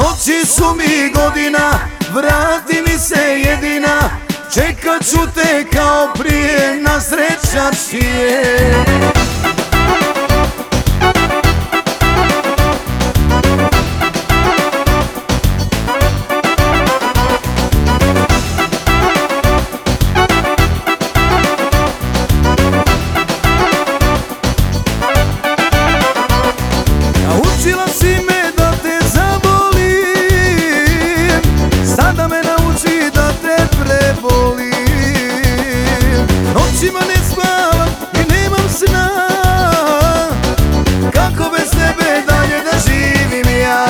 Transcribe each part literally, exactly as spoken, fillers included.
Noći su mi godina, vrati mi se jedina, čekat ću te kao prije na srećačije. Naučila si me da te zavolim, sada me nauči da te prebolim. Noćima ne spavam i nemam sna, kako bez tebe dalje da živim ja.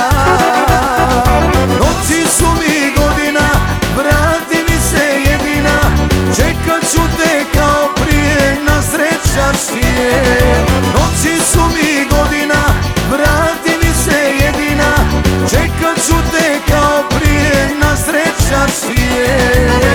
Noći su mi godina, vrati mi se jedina, čekat ću te kao prije na srećačije. Noći su mi godina, vrati mi se jedina, čekat ću te kao prije na srećačije.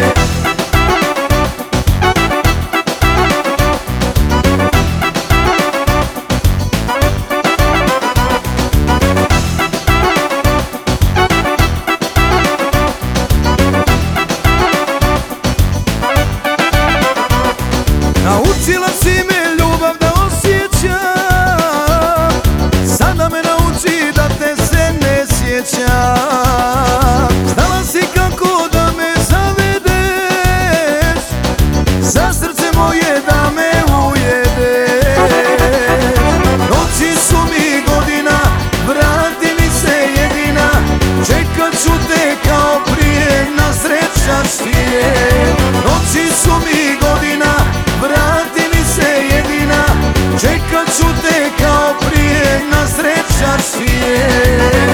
Naučila si me ljubav da osjećam, sada me nauči da te se ne sjećam. Znala si kako da me zavedeš, za srce moje da me ujedeš. Noći su mi godina, vrati mi se jedina, čekat ću te kao prije na srećačije. Noći su mi godina, vrati mi se jedina, čekat ću te kao prije na srećačije.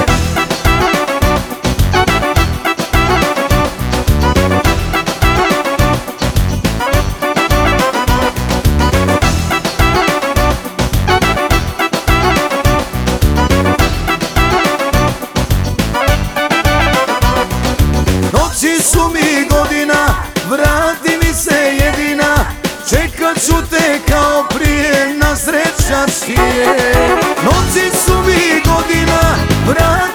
Noći su mi godina, vrati mi se jedina, čekat ću te kao prije na srećačije. Noći su mi godina, vrati